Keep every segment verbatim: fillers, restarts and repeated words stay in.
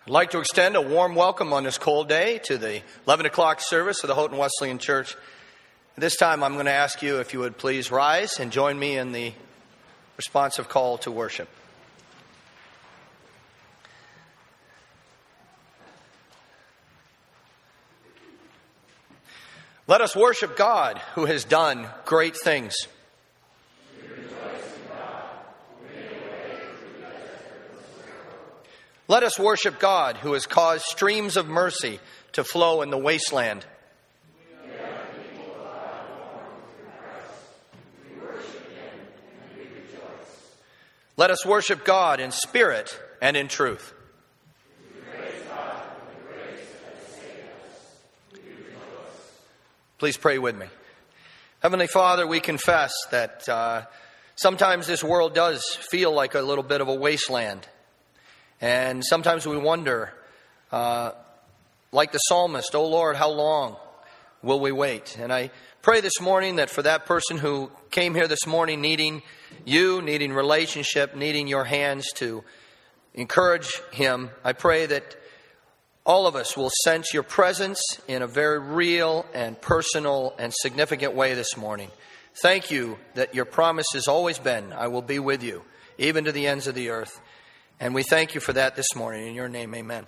I'd like to extend a warm welcome on this cold day to the eleven o'clock service of the Houghton Wesleyan Church. This time I'm going to ask you if you would please rise and join me in the responsive call to worship. Let us worship God who has done great things. Let us worship God who has caused streams of mercy to flow in the wasteland. Let us worship God in spirit and in truth. Please pray with me. Heavenly Father, we confess that uh, sometimes this world does feel like a little bit of a wasteland. And sometimes we wonder, uh, like the psalmist, "Oh Lord, how long will we wait?" And I pray this morning that for that person who came here this morning needing you, needing relationship, needing your hands to encourage him, I pray that all of us will sense your presence in a very real and personal and significant way this morning. Thank you that your promise has always been, "I will be with you, even to the ends of the earth." And we thank you for that this morning. In your name, amen.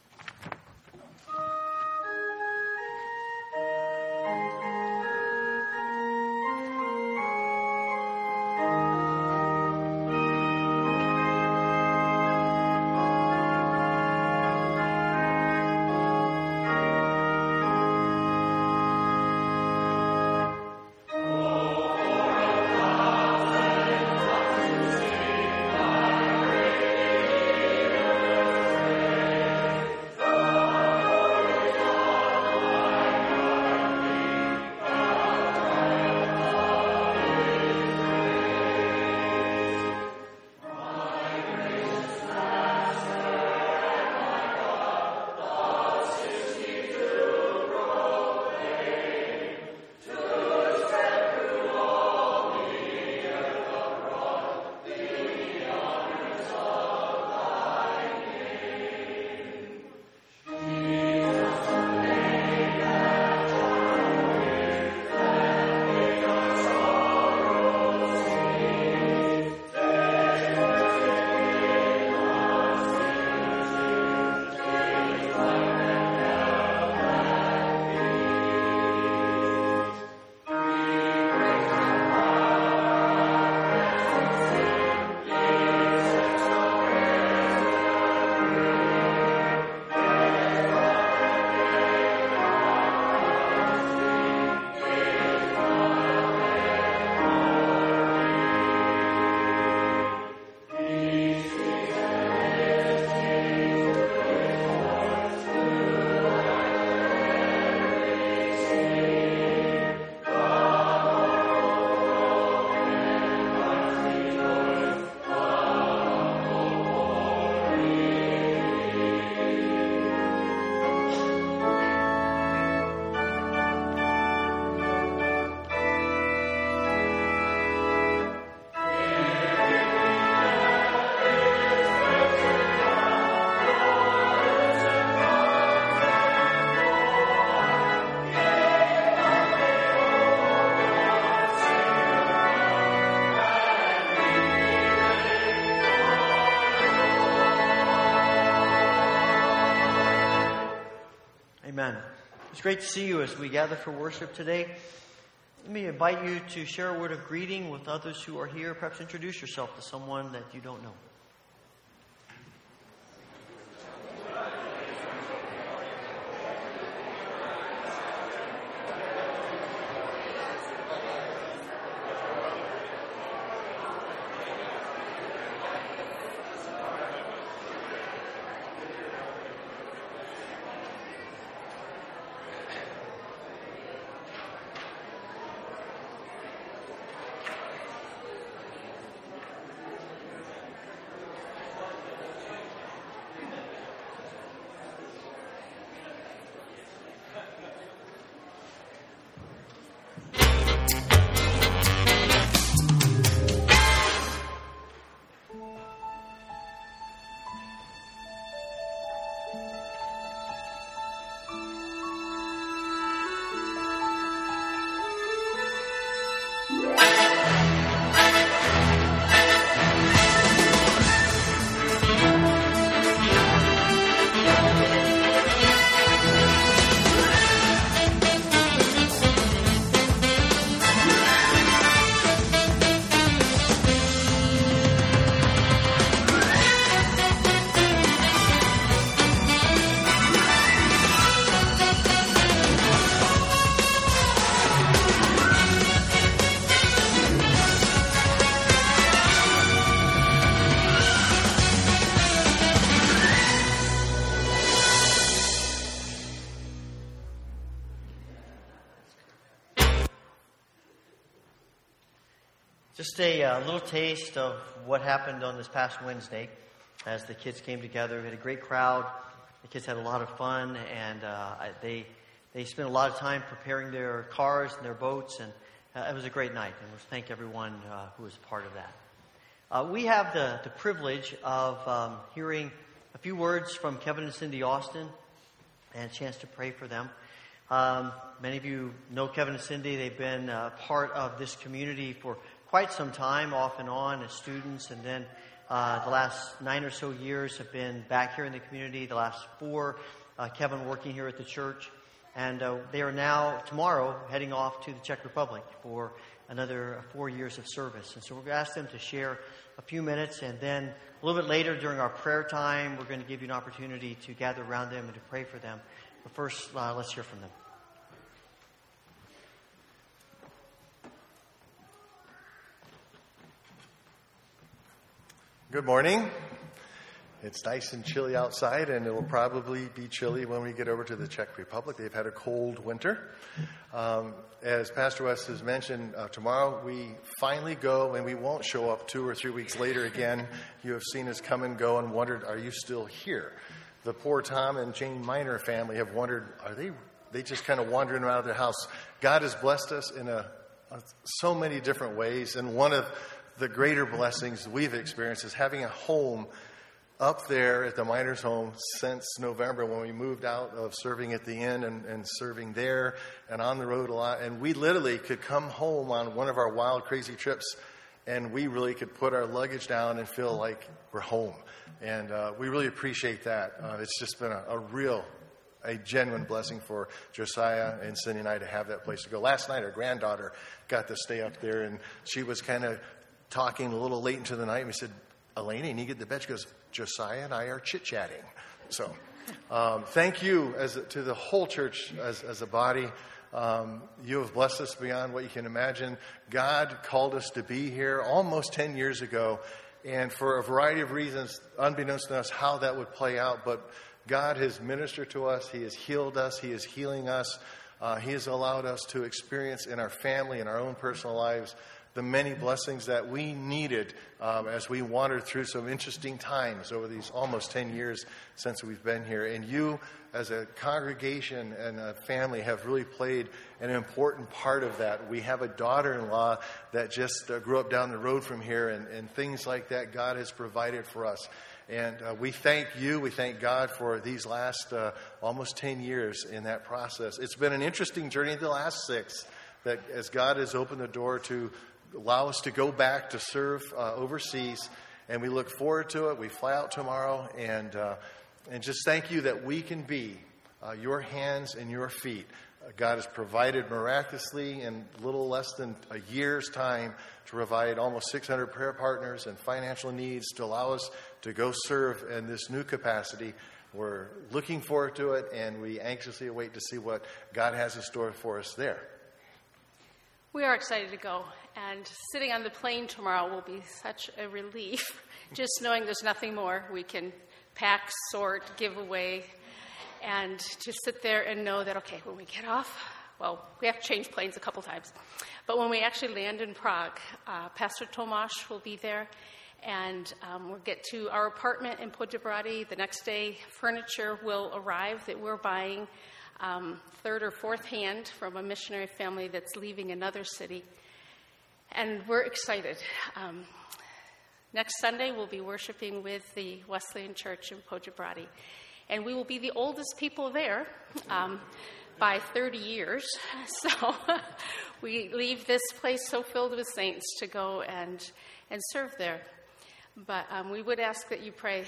It's great to see you as we gather for worship today. Let me invite you to share a word of greeting with others who are here. Perhaps introduce yourself to someone that you don't know. Just a uh, little taste of what happened on this past Wednesday as the kids came together. We had a great crowd. The kids had a lot of fun, and uh, they they spent a lot of time preparing their cars and their boats, and uh, it was a great night. And let's thank everyone uh, who was a part of that. Uh, we have the, the privilege of um, hearing a few words from Kevin and Cindy Austin and a chance to pray for them. Um, many of you know Kevin and Cindy. They've been uh, part of this community for quite some time, off and on, as students, and then uh, the last nine or so years have been back here in the community. The last four, uh, Kevin working here at the church, and uh, they are now, tomorrow, heading off to the Czech Republic for another four years of service. And so we're going to ask them to share a few minutes, and then a little bit later during our prayer time, we're going to give you an opportunity to gather around them and to pray for them. But first, uh, let's hear from them. Good morning. It's nice and chilly outside, and it will probably be chilly when we get over to the Czech Republic. They've had a cold winter. Um, as Pastor West has mentioned, uh, tomorrow we finally go, and we won't show up two or three weeks later again. You have seen us come and go and wondered, are you still here? The poor Tom and Jane Miner family have wondered, are they they just kind of wandering around their house? God has blessed us in a, a so many different ways, and one of the greater blessings we've experienced is having a home up there at the Miners' home since November, when we moved out of serving at the inn and, and serving there and on the road a lot. And we literally could come home on one of our wild, crazy trips, and we really could put our luggage down and feel like we're home. And uh, we really appreciate that. Uh, it's just been a, a real, a genuine blessing for Josiah and Cindy and I to have that place to go. Last night, our granddaughter got to stay up there, and she was kind of talking a little late into the night, and we said, Elena, you need to get to bed. She goes, Josiah and I are chit-chatting. So um, thank you as a, to the whole church as, as a body. Um, you have blessed us beyond what you can imagine. God called us to be here almost ten years ago, and for a variety of reasons, unbeknownst to us how that would play out, but God has ministered to us. He has healed us. He is healing us. Uh, he has allowed us to experience in our family, in our own personal lives, the many blessings that we needed um, as we wandered through some interesting times over these almost ten years since we've been here. And you, as a congregation and a family, have really played an important part of that. We have a daughter-in-law that just uh, grew up down the road from here, and, and things like that God has provided for us. And uh, we thank you, we thank God for these last uh, almost ten years in that process. It's been an interesting journey the last six, that as God has opened the door to allow us to go back to serve uh, overseas, and we look forward to it. We fly out tomorrow, and uh, and just thank you that we can be uh, your hands and your feet. Uh, God has provided miraculously in little less than a year's time to provide almost six hundred prayer partners and financial needs to allow us to go serve in this new capacity. We're looking forward to it, and we anxiously await to see what God has in store for us there. We are excited to go, and sitting on the plane tomorrow will be such a relief, just knowing there's nothing more we can pack, sort, give away, and to sit there and know that, okay, when we get off, well, we have to change planes a couple times, but when we actually land in Prague, uh, Pastor Tomáš will be there, and um, we'll get to our apartment in Poděbrady. The next day, furniture will arrive that we're buying Um, third or fourth hand from a missionary family that's leaving another city. And we're excited. Um, next Sunday, we'll be worshiping with the Wesleyan Church in Poděbrady. And we will be the oldest people there um, by thirty years. So we leave this place so filled with saints to go and, and serve there. But um, we would ask that you pray.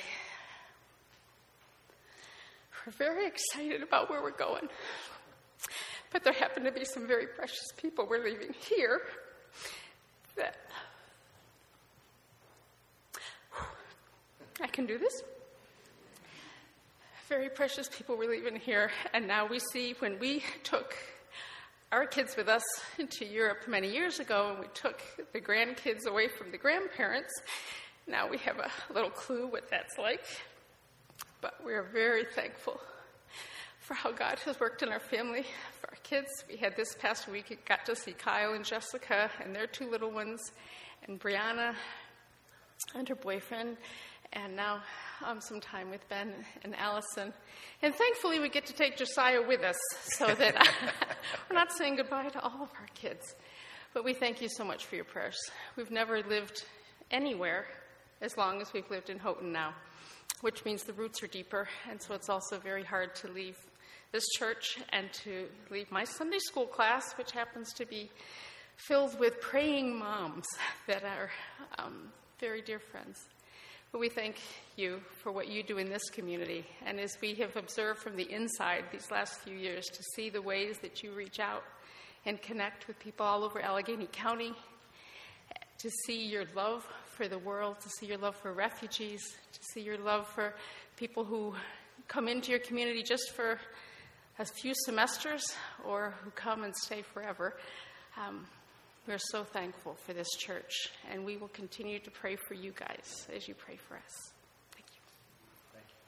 We're very excited about where we're going. But there happen to be some very precious people we're leaving here that I can do this. Very precious people we're leaving here. And now we see when we took our kids with us into Europe many years ago, and we took the grandkids away from the grandparents, now we have a little clue what that's like. But we're very thankful for how God has worked in our family, for our kids. We had this past week, got to see Kyle and Jessica and their two little ones. and Brianna and her boyfriend, and now um, some time with Ben and Allison. And thankfully, we get to take Josiah with us so that we're not saying goodbye to all of our kids. But we thank you so much for your prayers. We've never lived anywhere as long as we've lived in Houghton now, which means the roots are deeper, and so it's also very hard to leave this church and to leave my Sunday school class, which happens to be filled with praying moms that are um, very dear friends. But we thank you for what you do in this community, and as we have observed from the inside these last few years, to see the ways that you reach out and connect with people all over Allegheny County, to see your love for the world, to see your love for refugees, to see your love for people who come into your community just for a few semesters or who come and stay forever. Um, we're so thankful for this church, and we will continue to pray for you guys as you pray for us. Thank you. Thank you.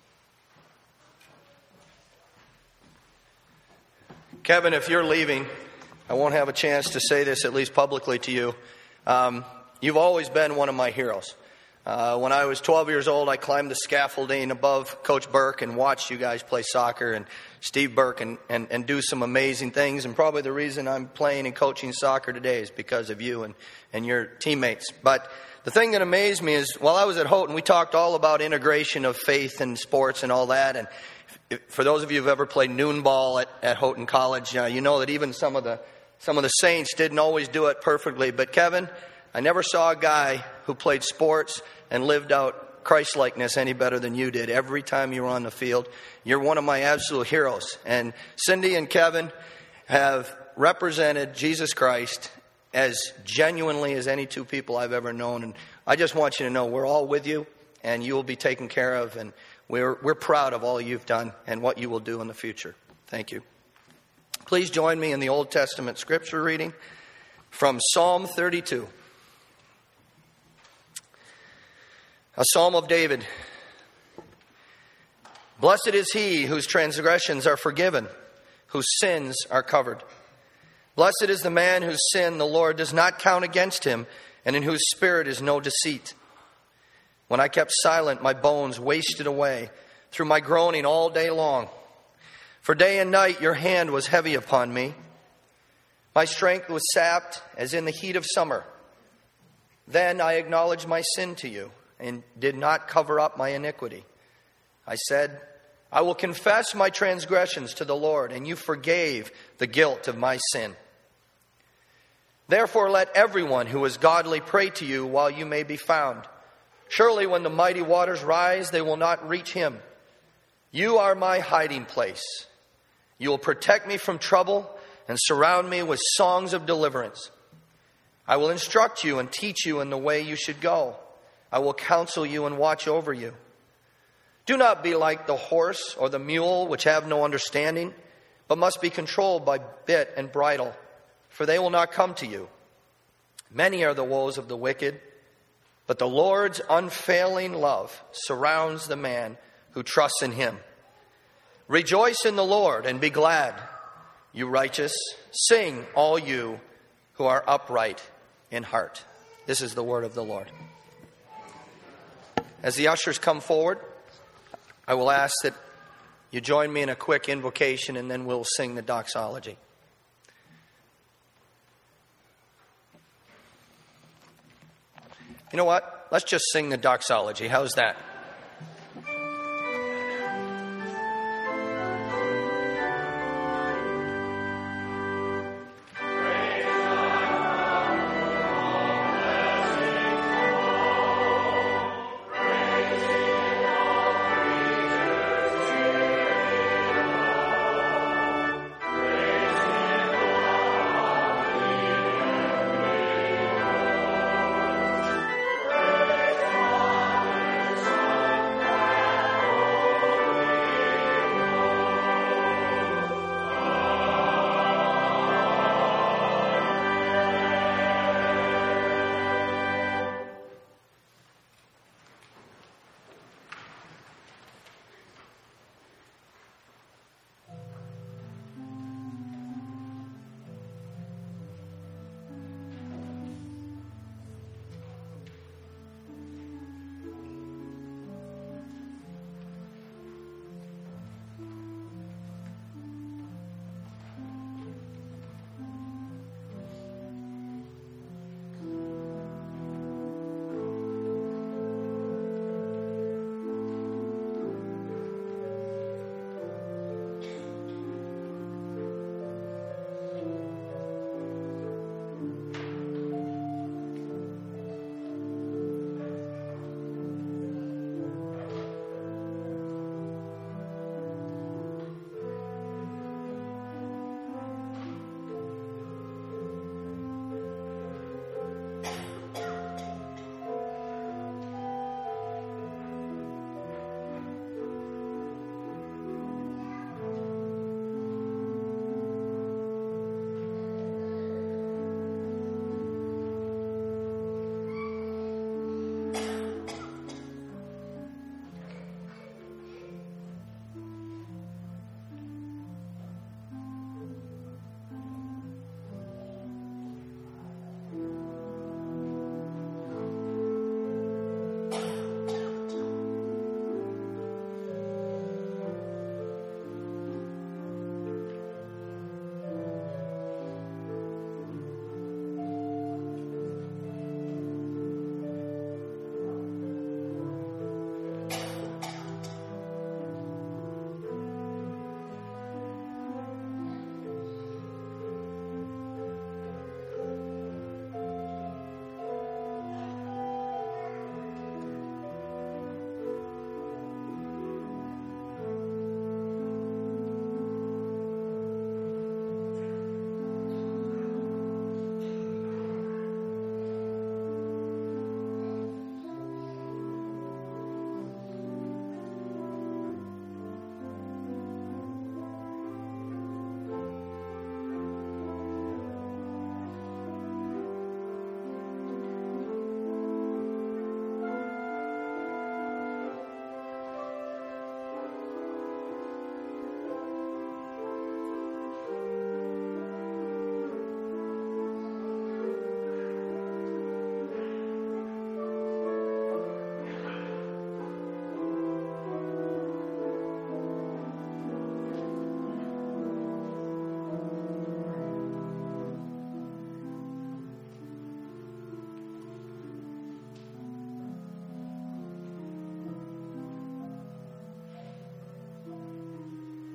Kevin, if you're leaving, I won't have a chance to say this, at least publicly, to you. Um, you've always been one of my heroes. Uh, when I was twelve years old, I climbed the scaffolding above Coach Burke and watched you guys play soccer and Steve Burke and, and, and do some amazing things. And probably the reason I'm playing and coaching soccer today is because of you and, and your teammates. But the thing that amazed me is while I was at Houghton, we talked all about integration of faith and sports and all that. And if, for those of you who've ever played noon ball at, at Houghton College, uh, you know that even some of the some of the saints didn't always do it perfectly. But Kevin, I never saw a guy who played sports and lived out Christ-likeness any better than you did. Every time you were on the field, you're one of my absolute heroes. And Cindy and Kevin have represented Jesus Christ as genuinely as any two people I've ever known. And I just want you to know we're all with you, and you will be taken care of. And we're we're proud of all you've done and what you will do in the future. Thank you. Please join me in the Old Testament scripture reading from Psalm thirty-two. A psalm of David. Blessed is he whose transgressions are forgiven, whose sins are covered. Blessed is the man whose sin the Lord does not count against him, and in whose spirit is no deceit. When I kept silent, my bones wasted away through my groaning all day long. For day and night your hand was heavy upon me. My strength was sapped as in the heat of summer. Then I acknowledged my sin to you and did not cover up my iniquity. I said, I will confess my transgressions to the Lord, and you forgave the guilt of my sin. Therefore let everyone who is godly pray to you while you may be found. Surely when the mighty waters rise, they will not reach him. You are my hiding place. You will protect me from trouble and surround me with songs of deliverance. I will instruct you and teach you in the way you should go. I will counsel you and watch over you. Do not be like the horse or the mule, which have no understanding, but must be controlled by bit and bridle, for they will not come to you. Many are the woes of the wicked, but the Lord's unfailing love surrounds the man who trusts in him. Rejoice in the Lord and be glad, you righteous. Sing, all you who are upright in heart. This is the word of the Lord. As the ushers come forward, I will ask that you join me in a quick invocation, and then we'll sing the doxology. You know what? Let's just sing the doxology. How's that? Praise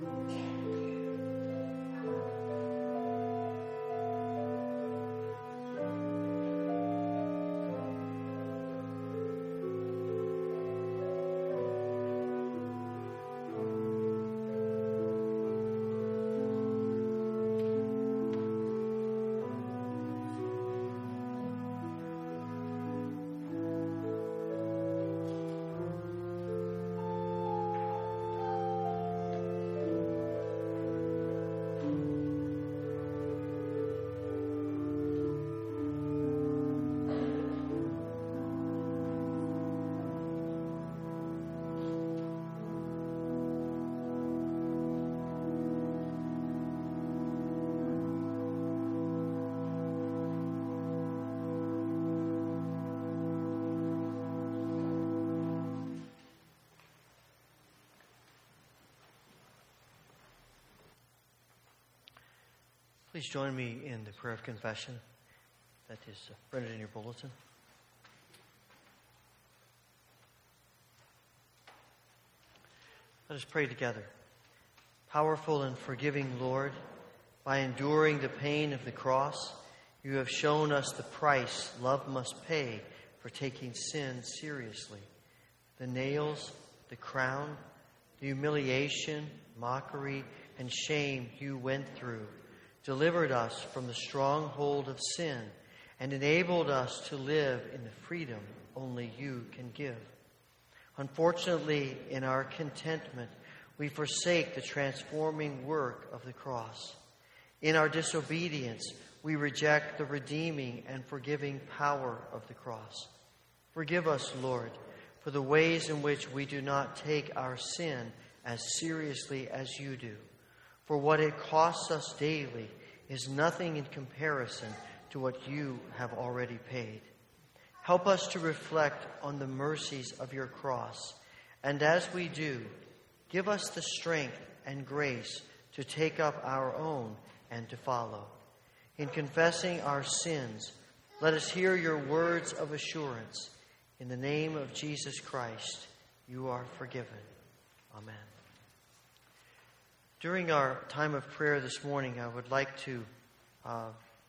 Please join me in the prayer of confession that is printed in your bulletin. Let us pray together. Powerful and forgiving Lord, by enduring the pain of the cross, you have shown us the price love must pay for taking sin seriously. The nails, the crown, the humiliation, mockery, and shame you went through delivered us from the stronghold of sin and enabled us to live in the freedom only you can give. Unfortunately, in our contentment, we forsake the transforming work of the cross. In our disobedience, we reject the redeeming and forgiving power of the cross. Forgive us, Lord, for the ways in which we do not take our sin as seriously as you do. For what it costs us daily is nothing in comparison to what you have already paid. Help us to reflect on the mercies of your cross, and as we do, give us the strength and grace to take up our own and to follow. In confessing our sins, let us hear your words of assurance. In the name of Jesus Christ, you are forgiven. Amen. During our time of prayer this morning, I would like to, uh,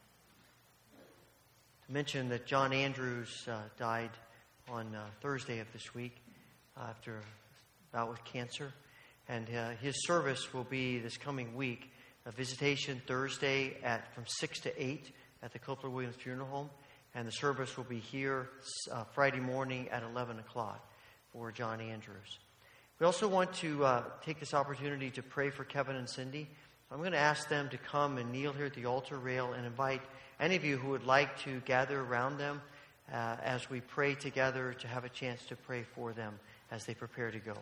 to mention that John Andrews uh, died on uh, Thursday of this week uh, after a bout with cancer. And uh, his service will be this coming week, a visitation Thursday at from six to eight at the Copeland Williams Funeral Home. And the service will be here uh, Friday morning at eleven o'clock for John Andrews. We also want to uh, take this opportunity to pray for Kevin and Cindy. I'm going to ask them to come and kneel here at the altar rail and invite any of you who would like to gather around them uh, as we pray together to have a chance to pray for them as they prepare to go.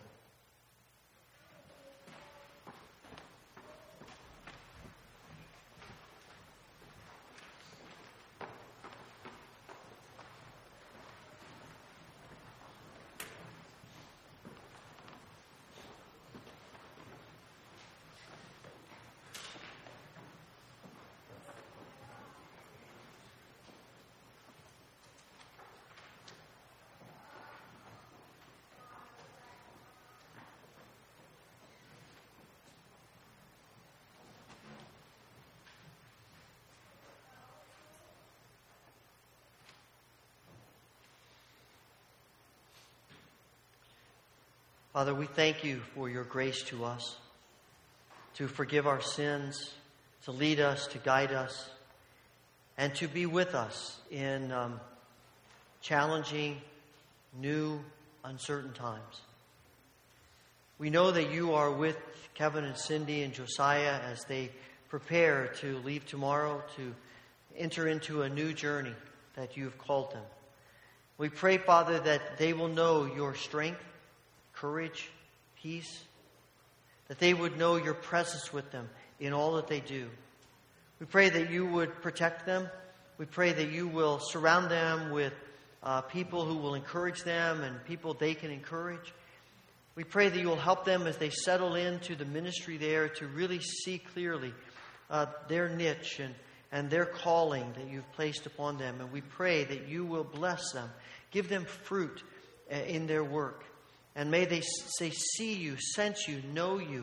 Father, we thank you for your grace to us, to forgive our sins, to lead us, to guide us, and to be with us in um, challenging, new, uncertain times. We know that you are with Kevin and Cindy and Josiah as they prepare to leave tomorrow to enter into a new journey that you have called them. We pray, Father, that they will know your strength, courage, peace, that they would know your presence with them in all that they do. We pray that you would protect them. We pray that you will surround them with uh, people who will encourage them and people they can encourage. We pray that you will help them as they settle into the ministry there to really see clearly uh, their niche and, and their calling that you've placed upon them. And we pray that you will bless them, give them fruit uh, in their work. And may they, they see you, sense you, know you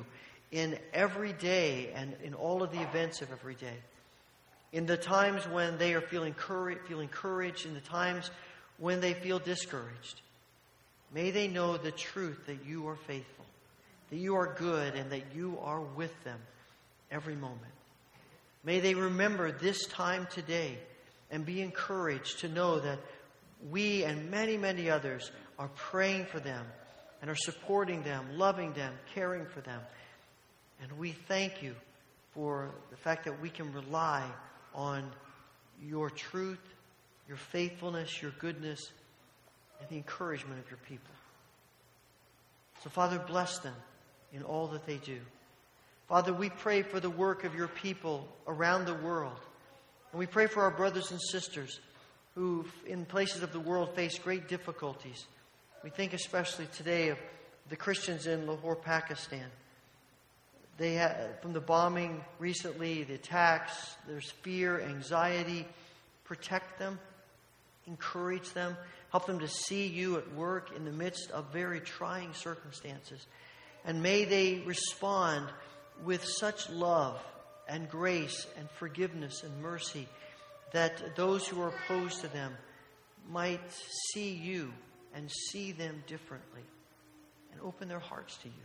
in every day and in all of the events of every day. In the times when they are feeling courage, feeling courage, in the times when they feel discouraged. May they know the truth that you are faithful, that you are good, and that you are with them every moment. May they remember this time today and be encouraged to know that we and many, many others are praying for them and are supporting them, loving them, caring for them. And we thank you for the fact that we can rely on your truth, your faithfulness, your goodness, and the encouragement of your people. So, Father, bless them in all that they do. Father, we pray for the work of your people around the world. And we pray for our brothers and sisters who, in places of the world, face great difficulties. We think especially today of the Christians in Lahore, Pakistan. They had, from the bombing recently, the attacks, there's fear, anxiety. Protect them, encourage them, help them to see you at work in the midst of very trying circumstances. And may they respond with such love and grace and forgiveness and mercy that those who are opposed to them might see you and see them differently and open their hearts to you.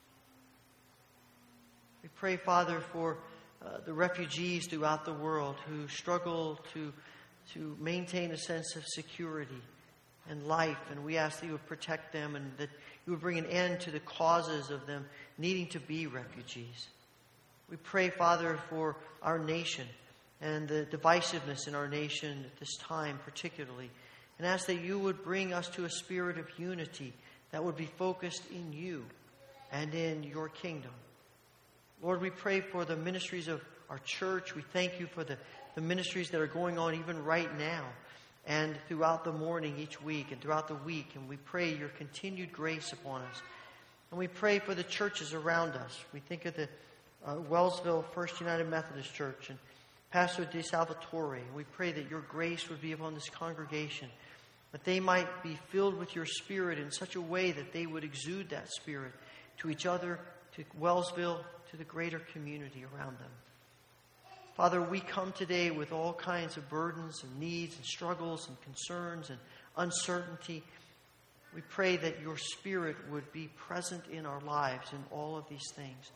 We pray, Father, for uh, the refugees throughout the world who struggle to, to maintain a sense of security and life, and we ask that you would protect them and that you would bring an end to the causes of them needing to be refugees. We pray, Father, for our nation and the divisiveness in our nation at this time particularly, and ask that you would bring us to a spirit of unity that would be focused in you and in your kingdom. Lord, we pray for the ministries of our church. We thank you for the, the ministries that are going on even right now and throughout the morning each week and throughout the week. And we pray your continued grace upon us. And we pray for the churches around us. We think of the uh, Wellsville First United Methodist Church and Pastor De Salvatore. And we pray that your grace would be upon this congregation, that they might be filled with your Spirit in such a way that they would exude that Spirit to each other, to Wellsville, to the greater community around them. Father, we come today with all kinds of burdens and needs and struggles and concerns and uncertainty. We pray that your Spirit would be present in our lives in all of these things.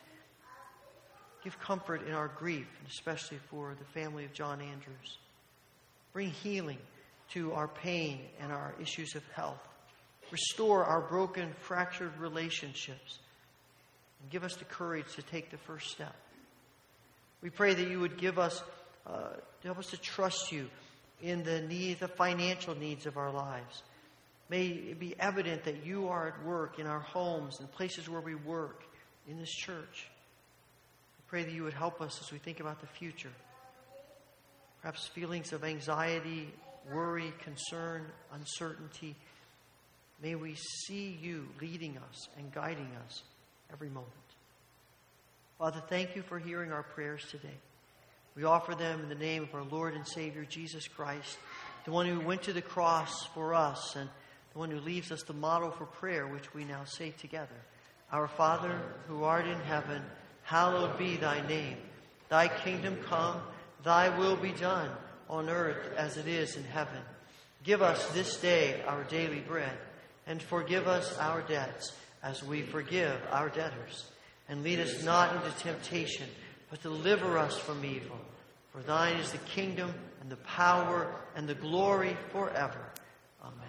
Give comfort in our grief, and especially for the family of John Andrews. Bring healing to our pain and our issues of health. Restore our broken, fractured relationships. And give us the courage to take the first step. We pray that you would give us, uh, help us to trust you in the needs, the financial needs of our lives. May it be evident that you are at work in our homes and places where we work, in this church. We pray that you would help us as we think about the future. Perhaps feelings of anxiety, worry, concern, uncertainty. May we see you leading us and guiding us every moment. Father, thank you for hearing our prayers today. We offer them in the name of our Lord and Savior, Jesus Christ, the one who went to the cross for us and the one who leaves us the model for prayer, which we now say together. Our Father, who art in heaven, hallowed be thy name. Thy kingdom come, thy will be done, on earth as it is in heaven. Give us this day our daily bread, and forgive us our debts, as we forgive our debtors. And lead us not into temptation, but deliver us from evil. For thine is the kingdom and the power and the glory forever. Amen.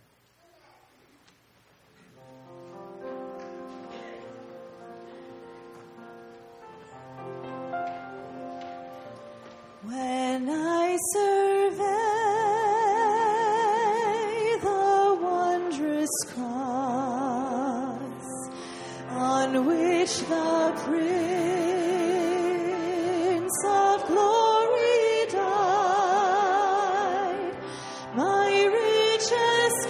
When I survey the wondrous cross on which the Prince of Glory died, my richest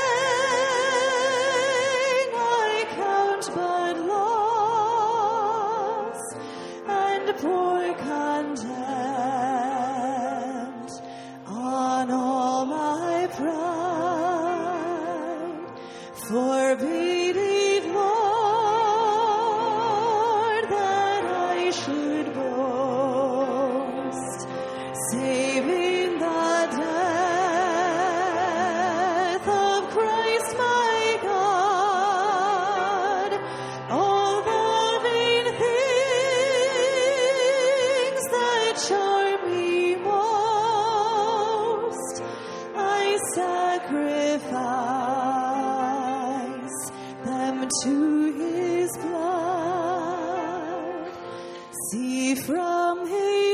gain I count but loss, and pour contempt on all my pride. Forbid it, Lord, I should boast, save in the death of Christ my God. All the vain things that charm me most, I sacrifice them to his blood. See from his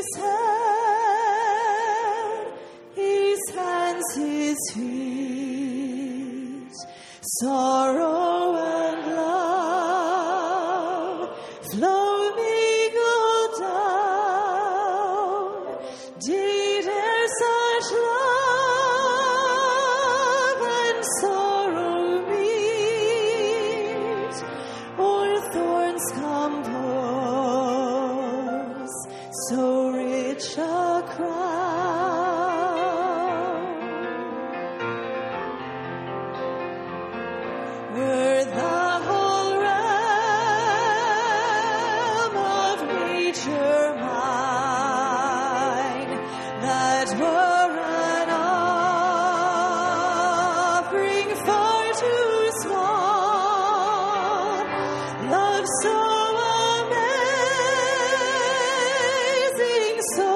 head, his hands, his feet, sorrow and love flow mingled down. Did there such love and sorrow meet, or thorns compose so rich a crown? Were the whole realm of nature mine, that were an offering far too small, love so amazing, so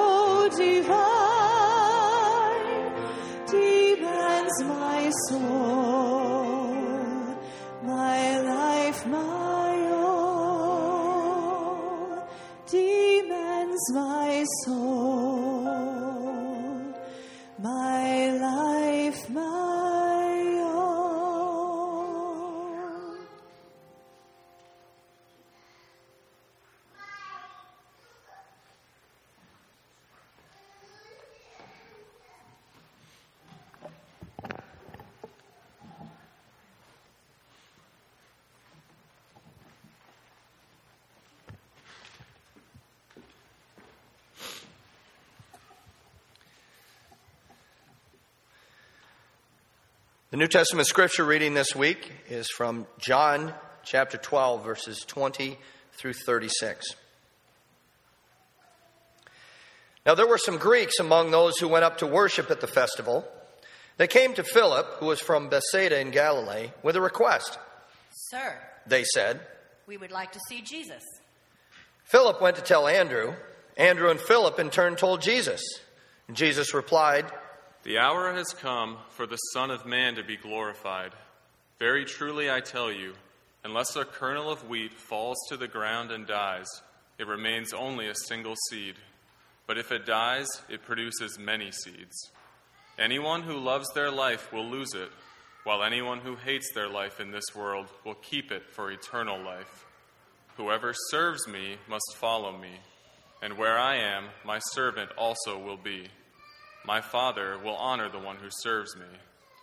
divine, demands my soul, my life, my all, demands my soul, my life, my all. The New Testament scripture reading this week is from John chapter twelve, verses twenty through thirty-six. Now there were some Greeks among those who went up to worship at the festival. They came to Philip, who was from Bethsaida in Galilee, with a request. Sir, They said, we would like to see Jesus. Philip went to tell Andrew. Andrew and Philip in turn told Jesus. And Jesus replied, The hour has come for the Son of Man to be glorified. Very truly I tell you, unless a kernel of wheat falls to the ground and dies, it remains only a single seed. But if it dies, it produces many seeds. Anyone who loves their life will lose it, while anyone who hates their life in this world will keep it for eternal life. Whoever serves me must follow me, and where I am, my servant also will be. My Father will honor the one who serves me.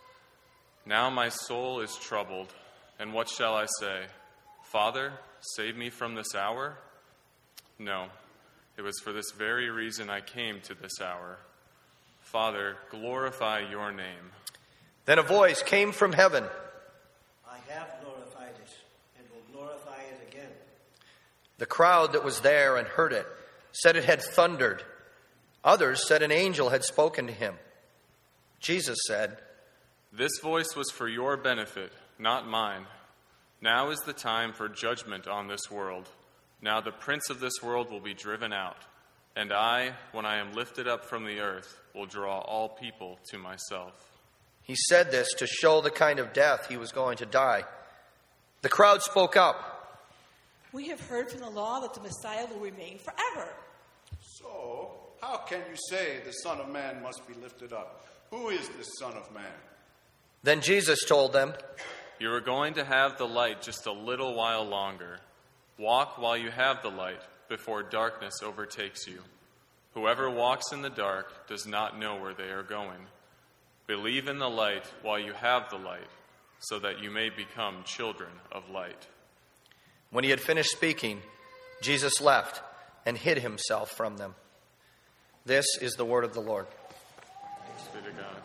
Now my soul is troubled, and what shall I say? Father, save me from this hour? No, it was for this very reason I came to this hour. Father, glorify your name. Then a voice came from heaven. I have glorified it, and will glorify it again. The crowd that was there and heard it said it had thundered. Others said an angel had spoken to him. Jesus said, This voice was for your benefit, not mine. Now is the time for judgment on this world. Now the prince of this world will be driven out, and I, when I am lifted up from the earth, will draw all people to myself. He said this to show the kind of death he was going to die. The crowd spoke up. We have heard from the law that the Messiah will remain forever. So, how can you say the Son of Man must be lifted up? Who is this Son of Man? Then Jesus told them, You are going to have the light just a little while longer. Walk while you have the light, before darkness overtakes you. Whoever walks in the dark does not know where they are going. Believe in the light while you have the light, so that you may become children of light. When he had finished speaking, Jesus left and hid himself from them. This is the word of the Lord. Thanks be to God.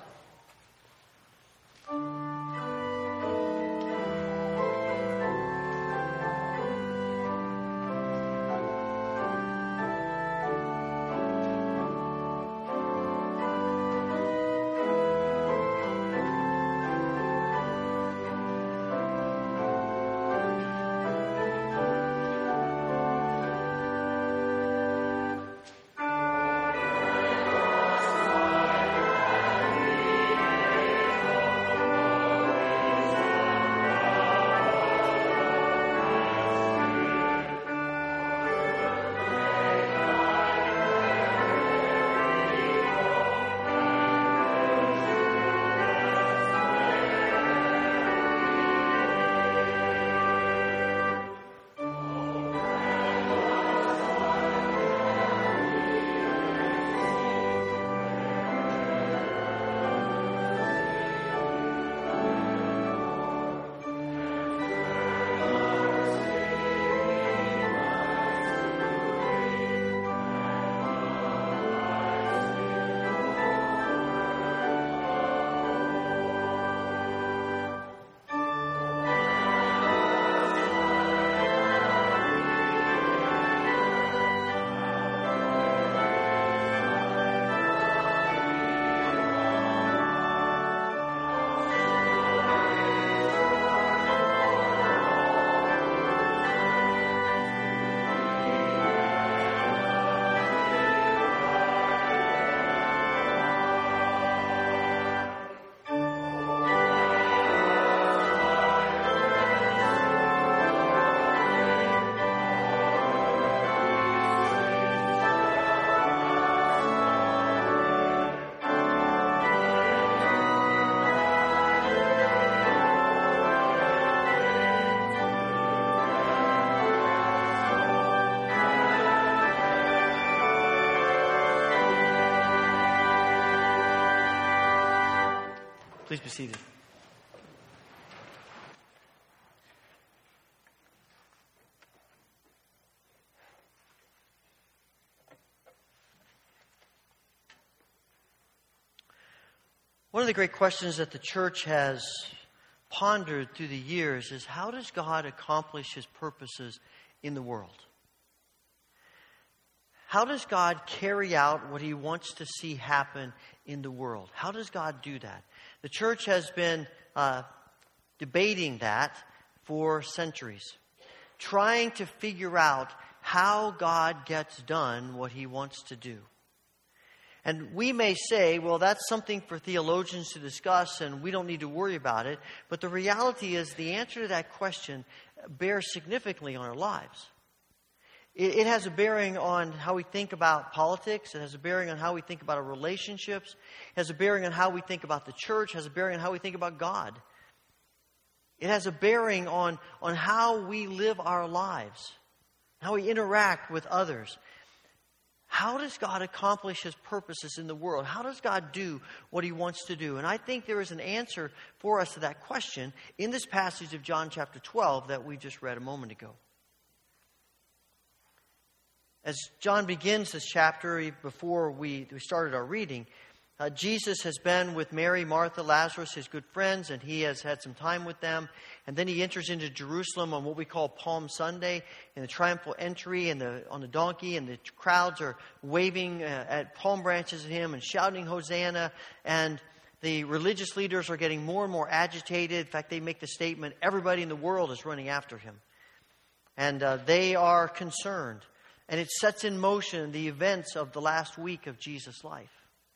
Please be seated. One of the great questions that the church has pondered through the years is, how does God accomplish his purposes in the world? How does God carry out what he wants to see happen in the world? How does God do that? The church has been uh, debating that for centuries, trying to figure out how God gets done what he wants to do. And we may say, well, that's something for theologians to discuss and we don't need to worry about it. But the reality is the answer to that question bears significantly on our lives. It, it has a bearing on how we think about politics. It has a bearing on how we think about our relationships. It has a bearing on how we think about the church. It has a bearing on how we think about God. It has a bearing on, on how we live our lives, how we interact with others. How does God accomplish his purposes in the world? How does God do what he wants to do? And I think there is an answer for us to that question in this passage of John chapter twelve that we just read a moment ago. As John begins this chapter, before we, we started our reading, uh, Jesus has been with Mary, Martha, Lazarus, his good friends, and he has had some time with them. And then he enters into Jerusalem on what we call Palm Sunday, in the triumphal entry and the, on the donkey, and the crowds are waving uh, at palm branches at him and shouting Hosanna. And the religious leaders are getting more and more agitated. In fact, they make the statement, everybody in the world is running after him. And uh, they are concerned. And it sets in motion the events of the last week of Jesus' life.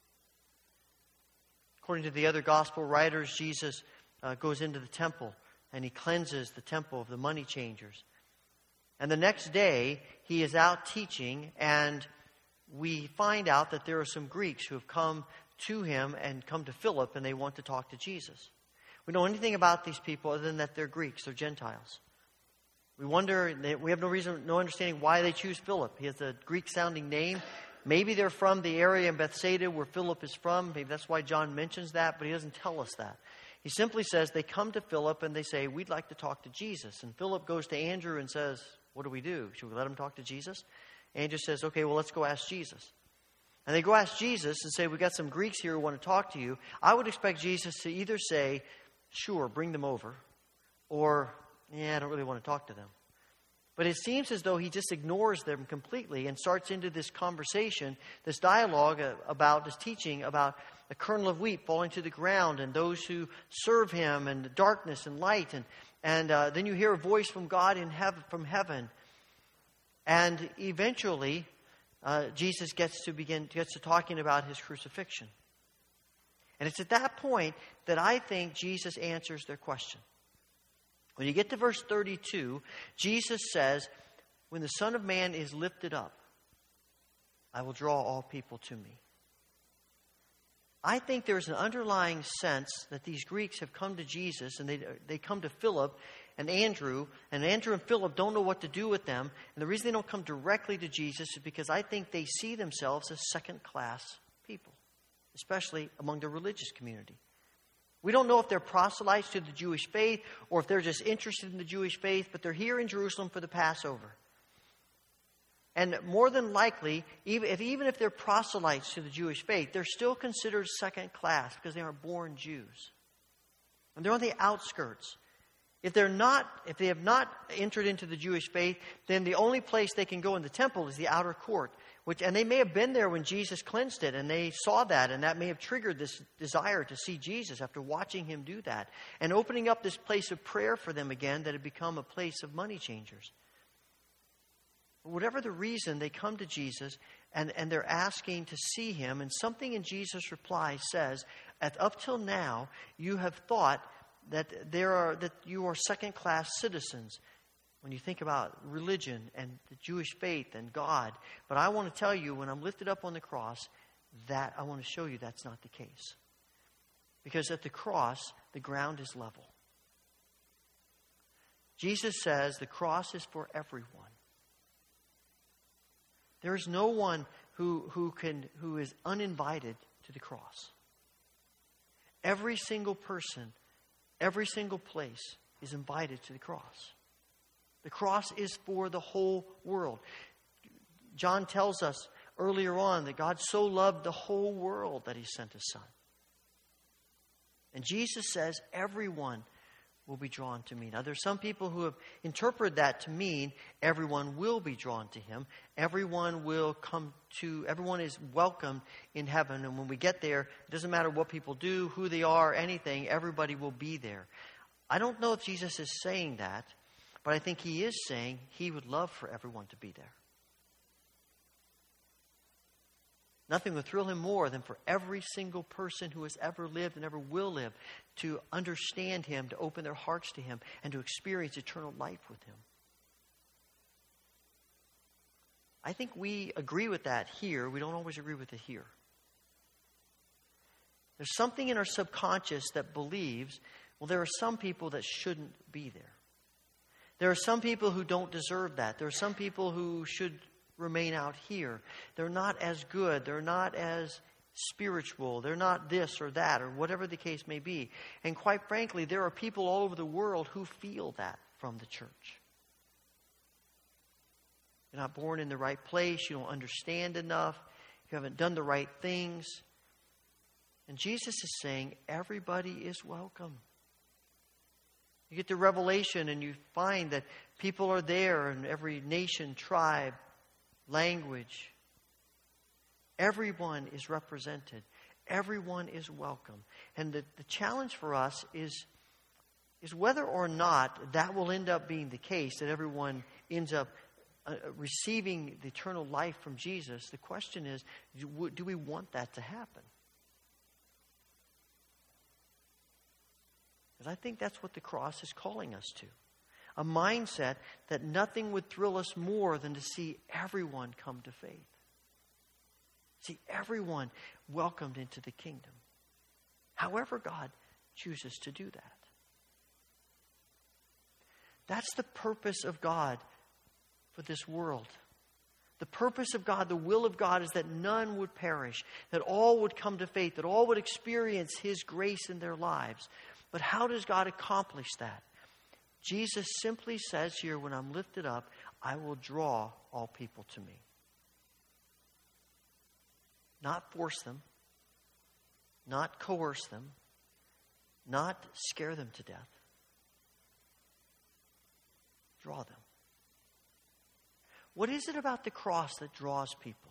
According to the other gospel writers, Jesus uh, goes into the temple and he cleanses the temple of the money changers. And the next day, he is out teaching, and we find out that there are some Greeks who have come to him and come to Philip, and they want to talk to Jesus. We don't know anything about these people other than that they're Greeks, they're Gentiles. We wonder, we have no reason, no understanding why they choose Philip. He has a Greek-sounding name. Maybe they're from the area in Bethsaida where Philip is from. Maybe that's why John mentions that, but he doesn't tell us that. He simply says they come to Philip and they say, we'd like to talk to Jesus. And Philip goes to Andrew and says, what do we do? Should we let him talk to Jesus? Andrew says, okay, well, let's go ask Jesus. And they go ask Jesus and say, we got some Greeks here who want to talk to you. I would expect Jesus to either say, sure, bring them over, or, yeah, I don't really want to talk to them. But it seems as though he just ignores them completely and starts into this conversation, this dialogue about, this teaching about a kernel of wheat falling to the ground and those who serve him and darkness and light. And, and uh, then you hear a voice from God in heaven, from heaven. And eventually, uh, Jesus gets to begin, gets to talking about his crucifixion. And it's at that point that I think Jesus answers their question. When you get to verse thirty-two, Jesus says, when the Son of Man is lifted up, I will draw all people to me. I think there's an underlying sense that these Greeks have come to Jesus, and they, they come to Philip and Andrew, and Andrew and Philip don't know what to do with them. And the reason they don't come directly to Jesus is because I think they see themselves as second-class people, especially among the religious community. We don't know if they're proselytes to the Jewish faith or if they're just interested in the Jewish faith, but they're here in Jerusalem for the Passover. And more than likely, even if, even if they're proselytes to the Jewish faith, they're still considered second class because they aren't born Jews. And they're on the outskirts. If they're not, if they have not entered into the Jewish faith, then the only place they can go in the temple is the outer court. Which, and they may have been there when Jesus cleansed it, and they saw that, and that may have triggered this desire to see Jesus after watching him do that, and opening up this place of prayer for them again that had become a place of money changers. But whatever the reason, they come to Jesus, and, and they're asking to see him, and something in Jesus' reply says, up till now, you have thought that there are that you are second-class citizens when you think about religion and the Jewish faith and God. But I want to tell you, when I'm lifted up on the cross, that I want to show you that's not the case. Because at the cross, the ground is level. Jesus says the cross is for everyone. There is no one who, who, can, who is uninvited to the cross. Every single person, every single place is invited to the cross. The cross is for the whole world. John tells us earlier on that God so loved the whole world that he sent his Son. And Jesus says everyone will be drawn to me. Now, there's some people who have interpreted that to mean everyone will be drawn to him. Everyone will come to, everyone is welcomed in heaven. And when we get there, it doesn't matter what people do, who they are, anything, everybody will be there. I don't know if Jesus is saying that, but I think he is saying he would love for everyone to be there. Nothing would thrill him more than for every single person who has ever lived and ever will live to understand him, to open their hearts to him, and to experience eternal life with him. I think we agree with that here. We don't always agree with it here. There's something in our subconscious that believes, well, there are some people that shouldn't be there. There are some people who don't deserve that. There are some people who should remain out here. They're not as good. They're not as spiritual. They're not this or that or whatever the case may be. And quite frankly, there are people all over the world who feel that from the church. You're not born in the right place. You don't understand enough. You haven't done the right things. And Jesus is saying everybody is welcome. You get to Revelation and you find that people are there in every nation, tribe, language. Everyone is represented. Everyone is welcome. And the, the challenge for us is, is whether or not that will end up being the case, that everyone ends up uh, receiving the eternal life from Jesus. The question is, do, do we want that to happen? Because I think that's what the cross is calling us to. A mindset that nothing would thrill us more than to see everyone come to faith. See everyone welcomed into the kingdom. However God chooses to do that. That's the purpose of God for this world. The purpose of God, the will of God, is that none would perish, that all would come to faith, that all would experience his grace in their lives. But how does God accomplish that? Jesus simply says here, when I'm lifted up, I will draw all people to me. Not force them, not coerce them, not scare them to death. Draw them. What is it about the cross that draws people?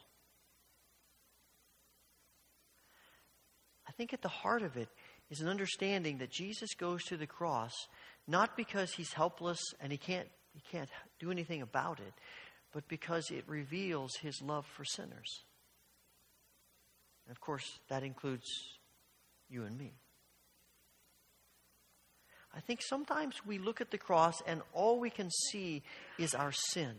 I think at the heart of it is an understanding that Jesus goes to the cross not because he's helpless and he can't he can't do anything about it, but because it reveals his love for sinners. And of course, that includes you and me. I think sometimes we look at the cross and all we can see is our sin.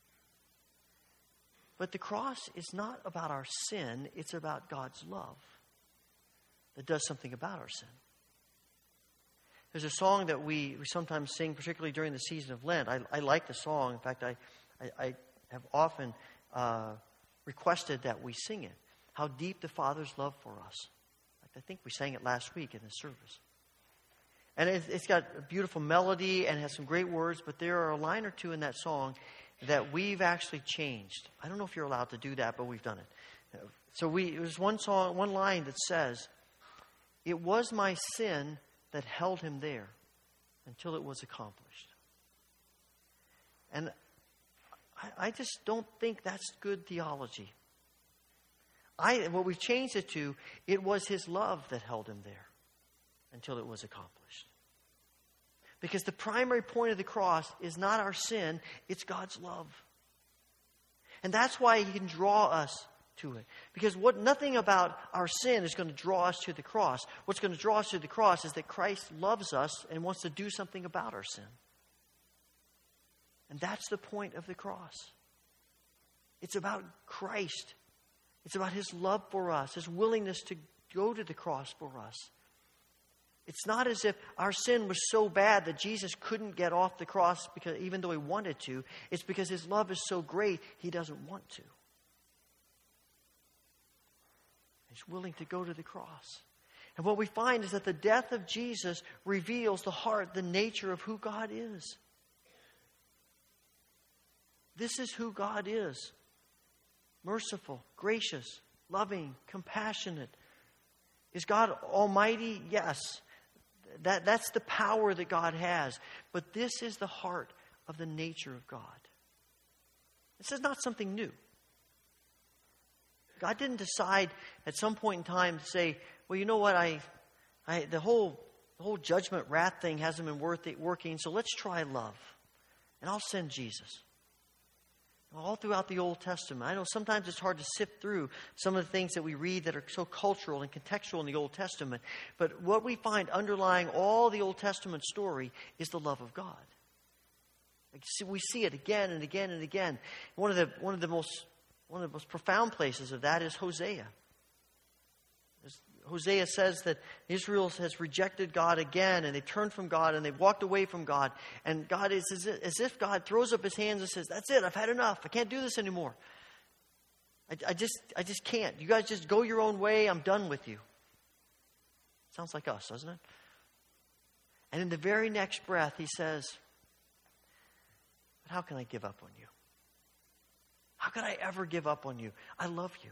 But the cross is not about our sin, it's about God's love that does something about our sin. There's a song that we, we sometimes sing, particularly during the season of Lent. I, I like the song. In fact, I, I, I have often uh, requested that we sing it. How deep the Father's love for us. In fact, I think we sang it last week in the service. And it, it's got a beautiful melody and has some great words, but there are a line or two in that song that we've actually changed. I don't know if you're allowed to do that, but we've done it. So we there's one song, one line that says, "It was my sin that held him there until it was accomplished." And I, I just don't think that's good theology. I what we've changed it to, it was his love that held him there until it was accomplished. Because the primary point of the cross is not our sin, it's God's love. And that's why he can draw us to it. Because what nothing about our sin is going to draw us to the cross. What's going to draw us to the cross is that Christ loves us and wants to do something about our sin. And that's the point of the cross. It's about Christ. It's about his love for us, his willingness to go to the cross for us. It's not as if our sin was so bad that Jesus couldn't get off the cross because even though he wanted to. It's because his love is so great, he doesn't want to. He's willing to go to the cross. And what we find is that the death of Jesus reveals the heart, the nature of who God is. This is who God is. Merciful, gracious, loving, compassionate. Is God almighty? Yes. That, that's the power that God has. But this is the heart of the nature of God. This is not something new. God didn't decide at some point in time to say, well, you know what, I, I the whole the whole judgment, wrath thing hasn't been worth it working, so let's try love. And I'll send Jesus. All throughout the Old Testament. I know sometimes it's hard to sift through some of the things that we read that are so cultural and contextual in the Old Testament. But what we find underlying all the Old Testament story is the love of God. We see it again and again and again. One of the one of the most one of the most profound places of that is Hosea. Hosea says that Israel has rejected God again, and they turned from God, and they walked away from God. And God is as if God throws up his hands and says, that's it, I've had enough. I can't do this anymore. I, I just I just can't. You guys just go your own way. I'm done with you. Sounds like us, doesn't it? And in the very next breath, he says, but how can I give up on you? How could I ever give up on you? I love you.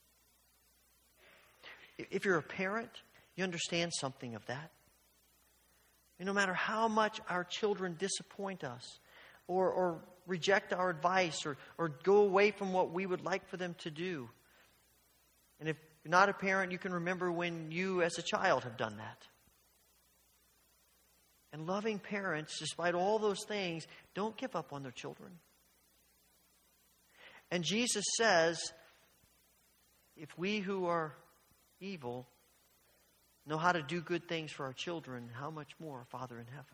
If you're a parent, you understand something of that. And no matter how much our children disappoint us or, or reject our advice or, or go away from what we would like for them to do. And if you're not a parent, you can remember when you as a child have done that. And loving parents, despite all those things, don't give up on their children. And Jesus says, if we who are evil know how to do good things for our children, how much more our Father in heaven?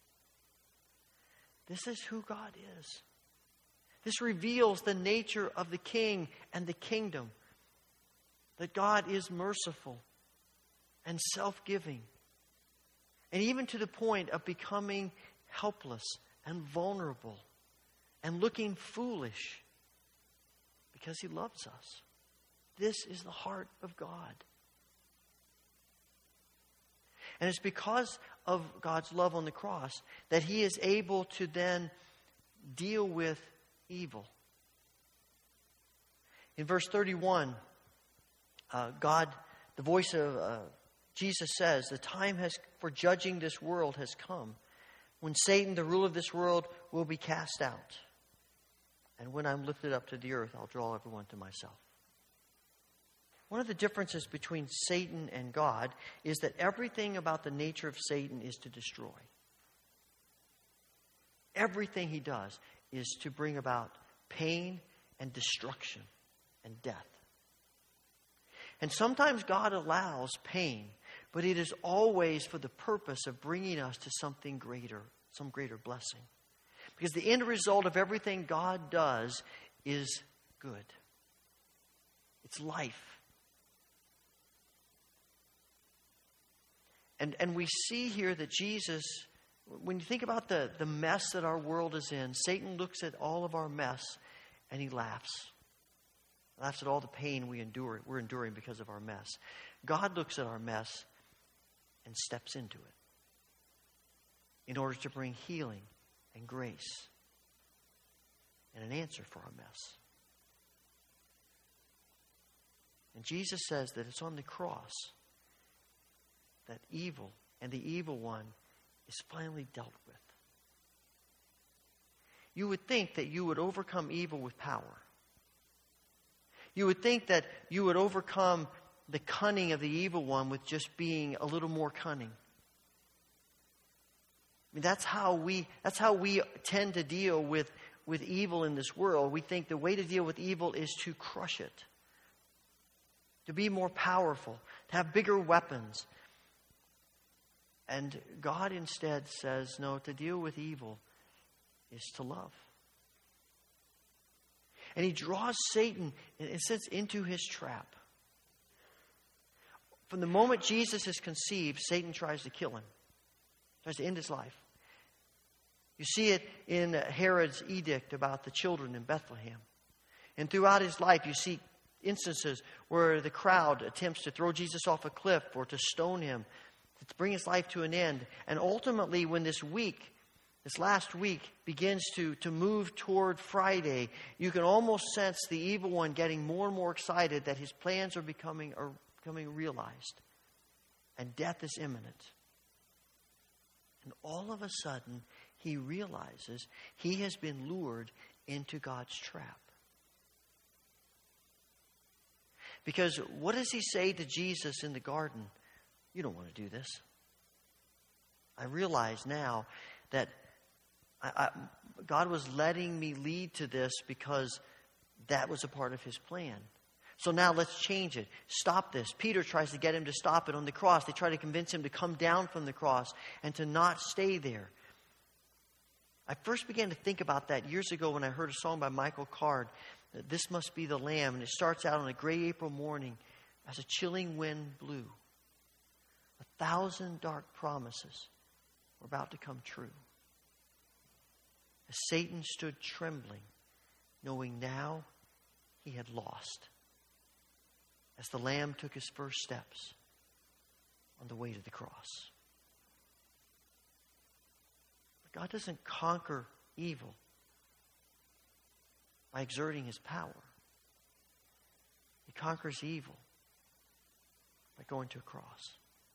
This is who God is. This reveals the nature of the King and the kingdom. That God is merciful and self-giving. And even to the point of becoming helpless and vulnerable and looking foolish because He loves us. This is the heart of God. And it's because of God's love on the cross that He is able to then deal with evil. In verse thirty-one, uh, God, the voice of uh, Jesus says, the time has for judging this world has come, when Satan, the ruler of this world, will be cast out. And when I'm lifted up to the earth, I'll draw everyone to myself. One of the differences between Satan and God is that everything about the nature of Satan is to destroy. Everything he does is to bring about pain and destruction and death. And sometimes God allows pain, but it is always for the purpose of bringing us to something greater, some greater blessing. Because the end result of everything God does is good. It's life. And and we see here that Jesus, when you think about the, the mess that our world is in, Satan looks at all of our mess and he laughs. Laughs at all the pain we endure, we're enduring because of our mess. God looks at our mess and steps into it in order to bring healing and grace and an answer for our mess. And Jesus says that it's on the cross that evil and the evil one is finally dealt with. You would think that you would overcome evil with power. You would think that you would overcome the cunning of the evil one with just being a little more cunning. I mean, that's how we that's how we tend to deal with, with evil in this world. We think the way to deal with evil is to crush it, to be more powerful, to have bigger weapons. And God instead says, no, to deal with evil is to love. And He draws Satan, in a sense, into his trap. From the moment Jesus is conceived, Satan tries to kill him. Tries to end his life. You see it in Herod's edict about the children in Bethlehem. And throughout his life, you see instances where the crowd attempts to throw Jesus off a cliff or to stone him, to bring his life to an end. And ultimately, when this week, this last week, begins to, to move toward Friday, you can almost sense the evil one getting more and more excited that his plans are becoming, are becoming realized. And death is imminent. And all of a sudden, he realizes he has been lured into God's trap. Because what does he say to Jesus in the garden? You don't want to do this. I realize now that I, I, God was letting me lead to this because that was a part of his plan. So now let's change it. Stop this. Peter tries to get him to stop it on the cross. They try to convince him to come down from the cross and to not stay there. I first began to think about that years ago when I heard a song by Michael Card, This Must Be the Lamb. And it starts out on a gray April morning as a chilling wind blew. A thousand dark promises were about to come true. As Satan stood trembling, knowing now he had lost. As the Lamb took his first steps on the way to the cross. But God doesn't conquer evil by exerting his power. He conquers evil by going to a cross.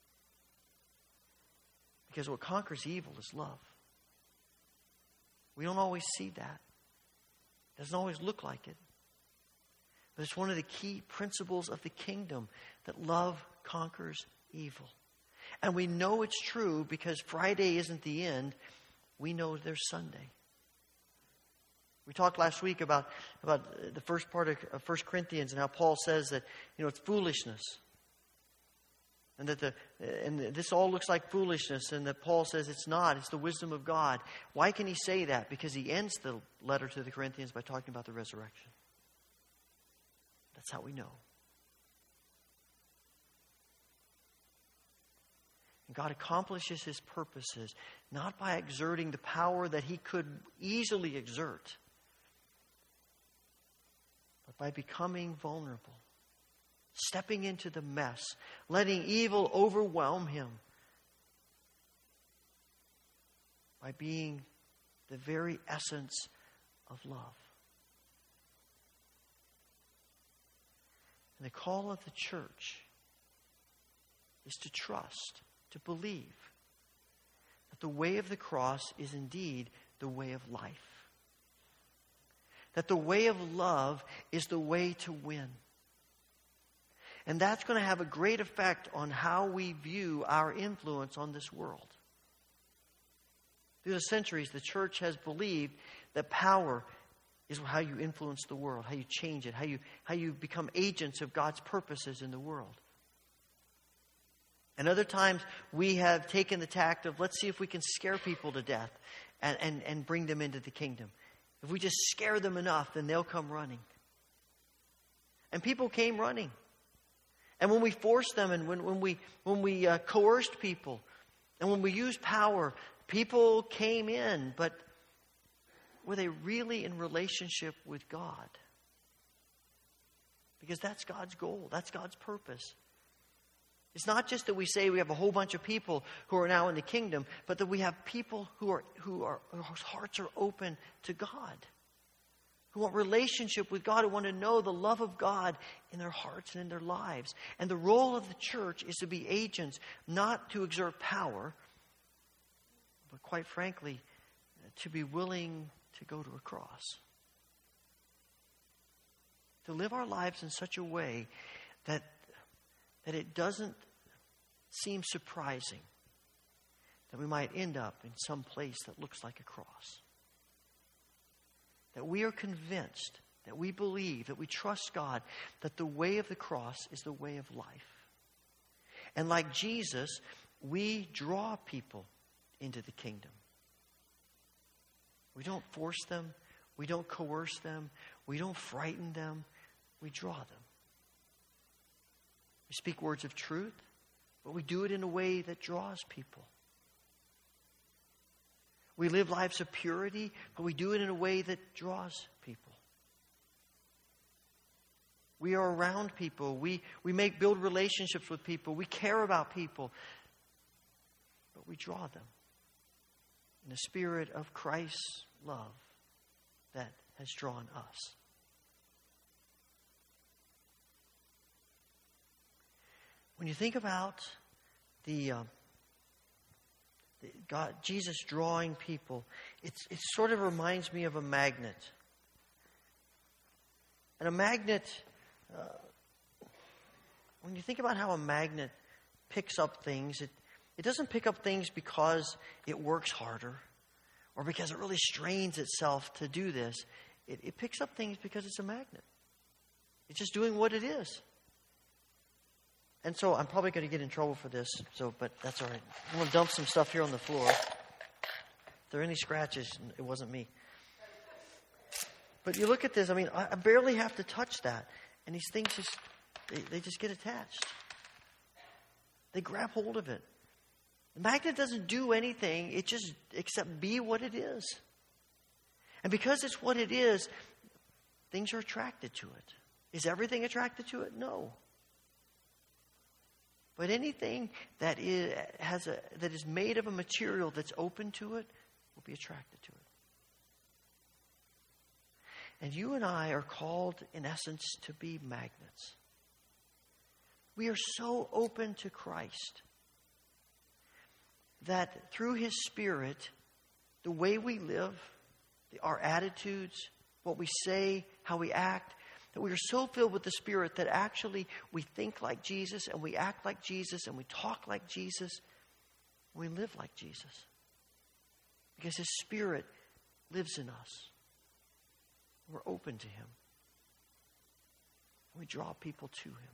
Because what conquers evil is love. We don't always see that. It doesn't always look like it. But it's one of the key principles of the kingdom that love conquers evil. And we know it's true because Friday isn't the end. We know there's Sunday. We talked last week about, about the first part of First Corinthians and how Paul says that, you know, it's foolishness. And that the and this all looks like foolishness, and that Paul says it's not. It's the wisdom of God. Why can he say that? Because he ends the letter to the Corinthians by talking about the resurrection. That's how we know. And God accomplishes his purposes not by exerting the power that he could easily exert, but by becoming vulnerable. Stepping into the mess, letting evil overwhelm him by being the very essence of love. And the call of the church is to trust, to believe that the way of the cross is indeed the way of life. That the way of love is the way to win. And that's going to have a great effect on how we view our influence on this world. Through the centuries, the church has believed that power is how you influence the world, how you change it, how you, how you become agents of God's purposes in the world. And other times, we have taken the tact of, let's see if we can scare people to death and, and, and bring them into the kingdom. If we just scare them enough, then they'll come running. And people came running. And when we forced them and when, when we, when we uh, coerced people and when we used power, people came in. But were they really in relationship with God? Because that's God's goal. That's God's purpose. It's not just that we say we have a whole bunch of people who are now in the kingdom, but that we have people who are who are whose hearts are open to God. Who want relationship with God, who want to know the love of God in their hearts and in their lives. And the role of the church is to be agents, not to exert power, but quite frankly, to be willing to go to a cross. To live our lives in such a way that, that it doesn't seem surprising that we might end up in some place that looks like a cross. That we are convinced, that we believe, that we trust God, that the way of the cross is the way of life. And like Jesus, we draw people into the kingdom. We don't force them. We don't coerce them. We don't frighten them. We draw them. We speak words of truth, but we do it in a way that draws people. We live lives of purity, but we do it in a way that draws people. We are around people. We, we make build relationships with people. We care about people. But we draw them in the spirit of Christ's love that has drawn us. When you think about the, uh, the God, Jesus drawing people, it's, it sort of reminds me of a magnet. And a magnet, uh, when you think about how a magnet picks up things, it, it doesn't pick up things because it works harder or because it really strains itself to do this. It, it picks up things because it's a magnet. It's just doing what it is. And so I'm probably going to get in trouble for this, so but that's all right. I'm going to dump some stuff here on the floor. If there are any scratches, it wasn't me. But you look at this, I mean, I barely have to touch that. And these things just, they, they just get attached. They grab hold of it. The magnet doesn't do anything, it just, except be what it is. And because it's what it is, things are attracted to it. Is everything attracted to it? No. But anything that is, has a, that is made of a material that's open to it will be attracted to it. And you and I are called, in essence, to be magnets. We are so open to Christ that through His Spirit, the way we live, our attitudes, what we say, how we act, that we are so filled with the Spirit that actually we think like Jesus and we act like Jesus and we talk like Jesus and we live like Jesus. Because His Spirit lives in us. We're open to Him. We draw people to Him.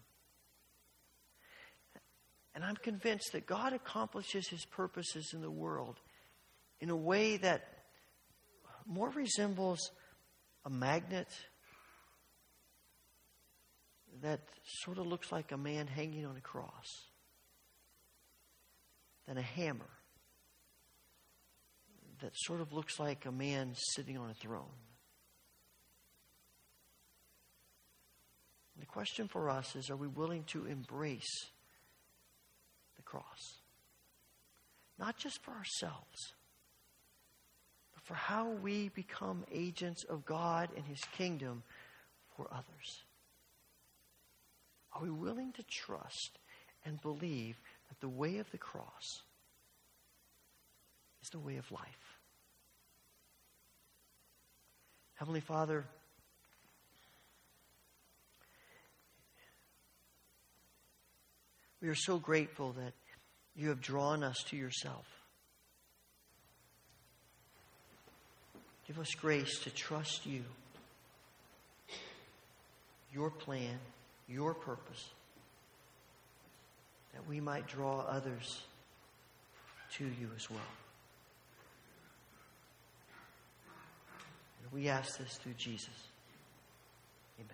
And I'm convinced that God accomplishes His purposes in the world in a way that more resembles a magnet that sort of looks like a man hanging on a cross than a hammer that sort of looks like a man sitting on a throne. And the question for us is, are we willing to embrace the cross? Not just for ourselves, but for how we become agents of God and His kingdom for others. Are we willing to trust and believe that the way of the cross is the way of life? Heavenly Father, we are so grateful that You have drawn us to Yourself. Give us grace to trust You, Your plan, Your purpose, that we might draw others to You as well. And we ask this through Jesus. Amen.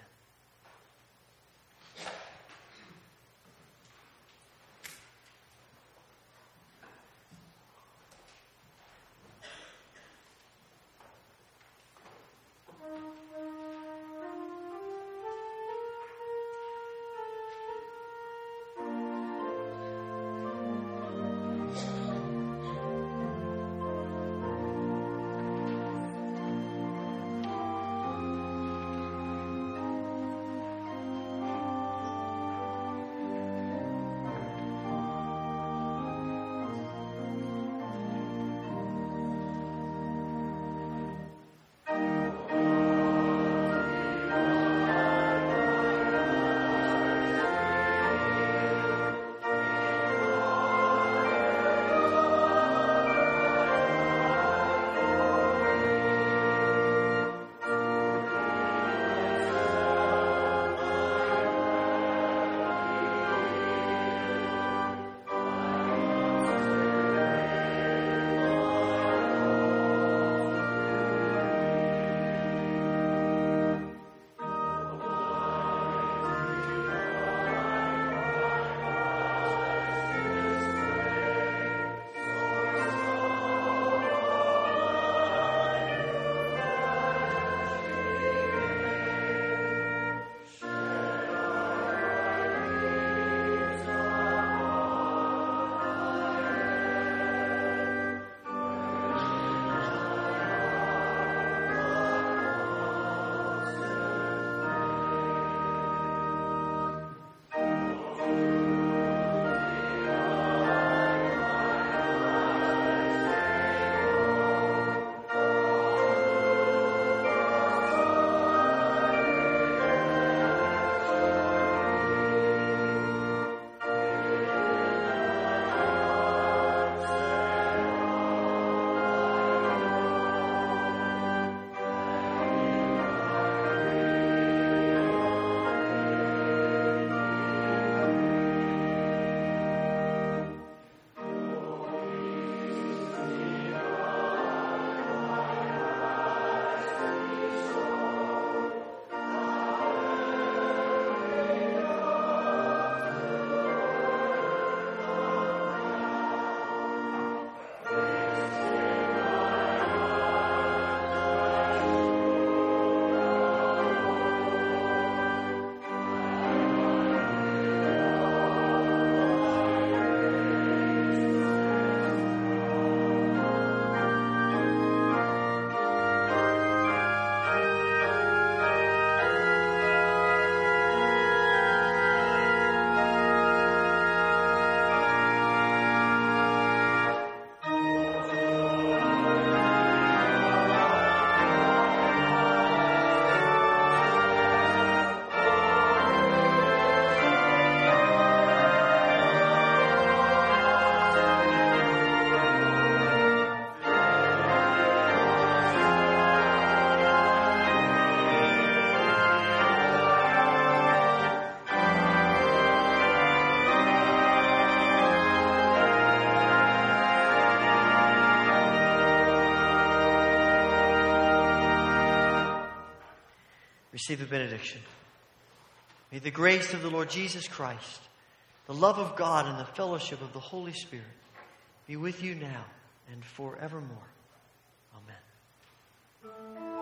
receive a benediction. May the grace of the Lord Jesus Christ, the love of God, and the fellowship of the Holy Spirit be with you now and forevermore. Amen.